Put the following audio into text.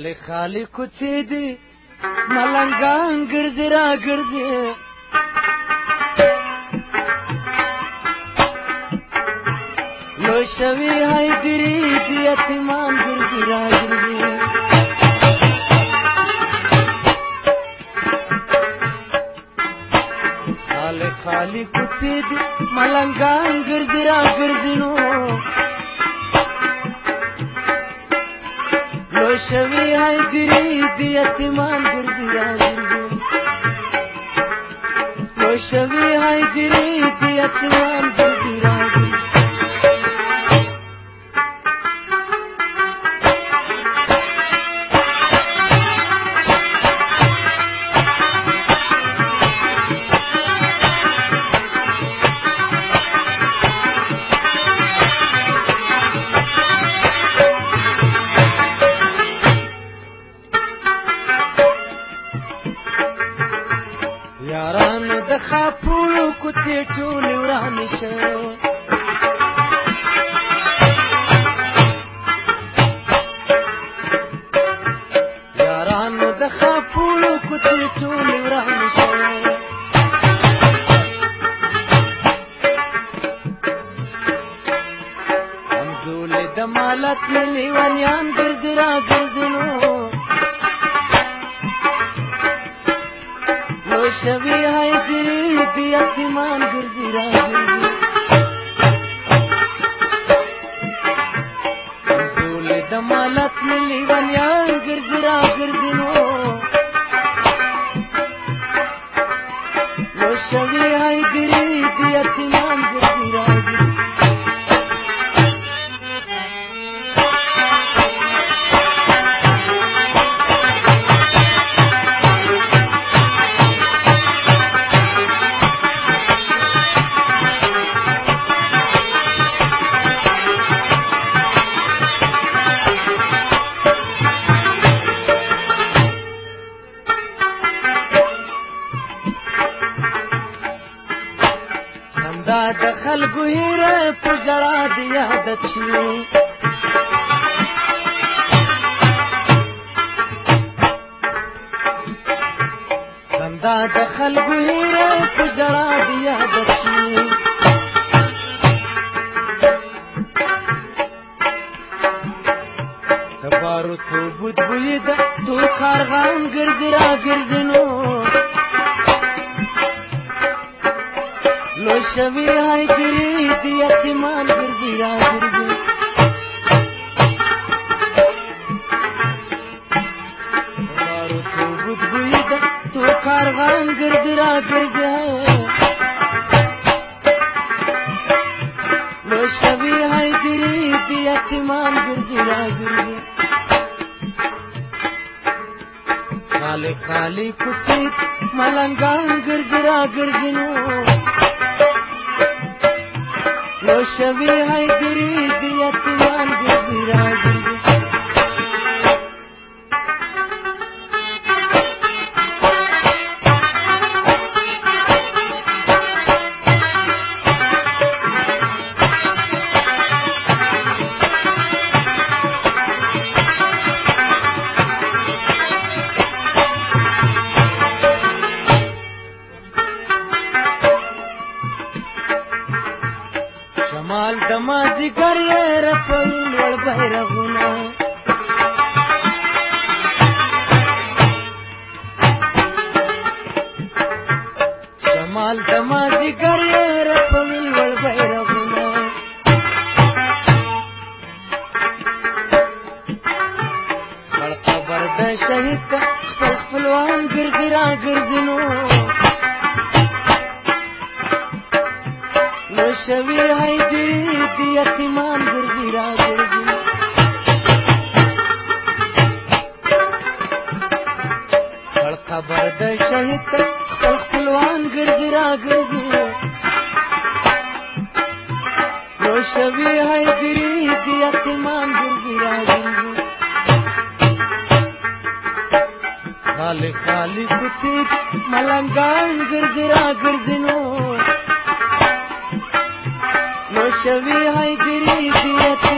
خالی خالی کوڅې دي ملنګان ګرځي را ګرځي لو شوي حیدري دي یتیمان ګرځي را ګرځي خالی خالی کوڅې دي ملنګان ګرځي را ګرځي نو لو شوي حیدري دي یتیمان ګرځي را ګرځي لو شوي حیدري دي یتیمان ګرځي را ګرځي یارانو د خاپوړو کوڅې ټولې ورانې شه یارانو د خاپوړو کوڅې ټولې ورانې شه همزولې د مالت مې لیونیان ګرځي را ګرځي نو شوي حیدري دي یتیمان ګرځي را ګرځي همزولې د مالت مې لیونیان ګرځي را ګرځي نو لو شوي حیدري دي یتیمان ګرځي را ګرځي دا د خلکو هیره په ژړا دې عادت شي دا د خلکو هیره په ژړا دې عادت شي د بارو توبود بوی د تو کارغان ګرځي را ګرځي نو لو شوي حیدري دي یتیمان ګرځي را ګرځي بارو توبود بوی د تو کارغان ګرځي را ګرځي لو شوي حیدري دي یتیمان ګرځي را ګرځي خالی خالی کوڅې ملنګان ګرځي را ګرځي نو لو شوي حیدري دي یتیمان ګرځي را ګرځي شمال د مازدیګر یې رپوي لوړ بیرغونه شمال د مازدیګر یې رپوي لوړ بیرغونه خړ قبر د شهید خپل خپلوان ګرځي را ګرځي نو لو شوي حیدري دي یتیمان ګرځي را ګرځي خړ قبر د شهید خپل خپلوان ګرځي را ګرځي لو شوي حیدري دي یتیمان ګرځي را ګرځي خالی خالی کوڅې ملنګان ګرځي را ګرځي نو لو شوي حیدري دي